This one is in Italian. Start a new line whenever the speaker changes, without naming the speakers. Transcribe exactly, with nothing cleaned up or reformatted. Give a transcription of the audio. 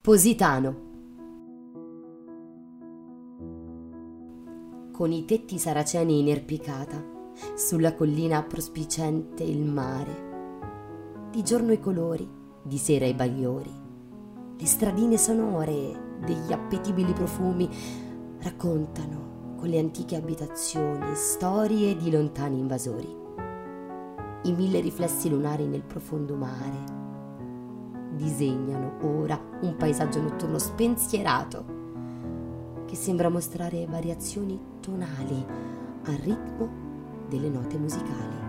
Positano. Con i tetti saraceni in erpicata, sulla collina prospicente il mare. Di giorno i colori, di sera i bagliori. Le stradine sonore degli appetibili profumi raccontano con le antiche abitazioni storie di lontani invasori. I mille riflessi lunari nel profondo mare disegnano ora un paesaggio notturno spensierato che sembra mostrare variazioni tonali al ritmo delle note musicali.